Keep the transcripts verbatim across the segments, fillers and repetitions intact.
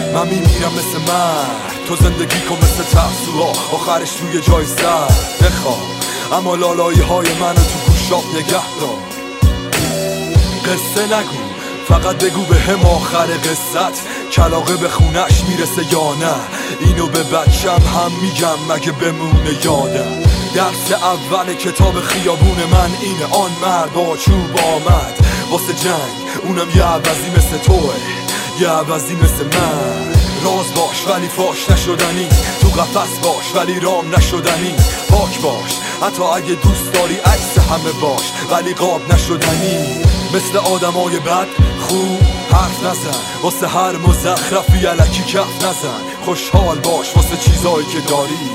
من میمیرم مثل مرد، تو زندگی کن مثل ترسوها، آخرش توی جای سر بخواه، اما لالایی های منو تو گوشات نگه دار. قصه نگو، فقط بگو به هم آخر قصت کلاغه به خونش میرسه یا نه. اینو به بچم هم میگم مگه بمونه یادم. درس اول کتاب خیابون من اینه، آن مرد با چوب آمد واسه جنگ، اونم یه عوضی مثل توه، یه عوضی مثل من. راز باش ولی فاش نشدنی، تو قفس باش ولی رام نشدنی. پاک باش حتی اگه دوست داری عکس همه باش ولی قاب نشدنی. مثل آدمای بد خوب حرف نزن، واسه هر مزخرفی الکی کف نزن. خوشحال باش واسه چیزایی که داری،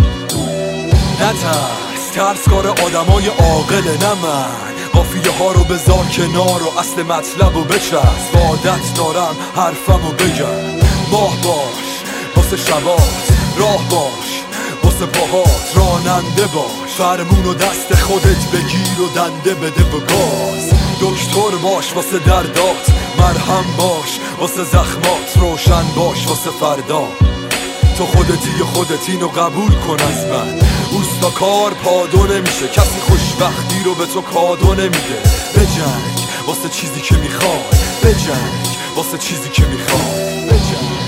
نترس، ترس کار آدمای عاقله نه من. قافیه ها رو بذار کنار و اصل مطلب رو بچسب. عادت دارم حرفمو بگم. ماه باش واسه شبات، راه باش واسه پاهات، راننده باش، فرمون و دست خودت بگیر و دنده بده و گاز. دکتر باش واسه دردات، مرهم باش واسه زخمات، روشن باش واسه فردا. تو خودتی و خودت اینو قبول کن از من. اوستا کار پادو نمیشه، کسی خوشبختی رو به تو کادو نمیده. بجنگ واسه چیزی که میخوای، بجنگ واسه چیزی که میخوای، بجنگ.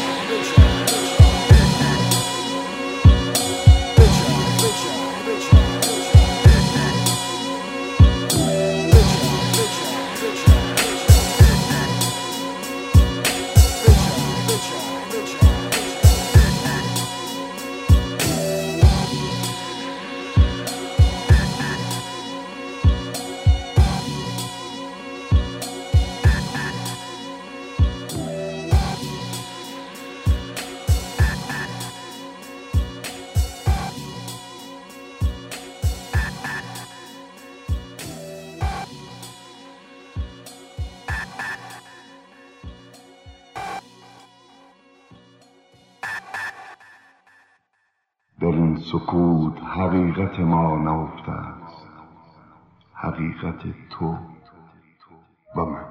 در این سکوت حقیقت ما نهفته است، حقیقت تو و من.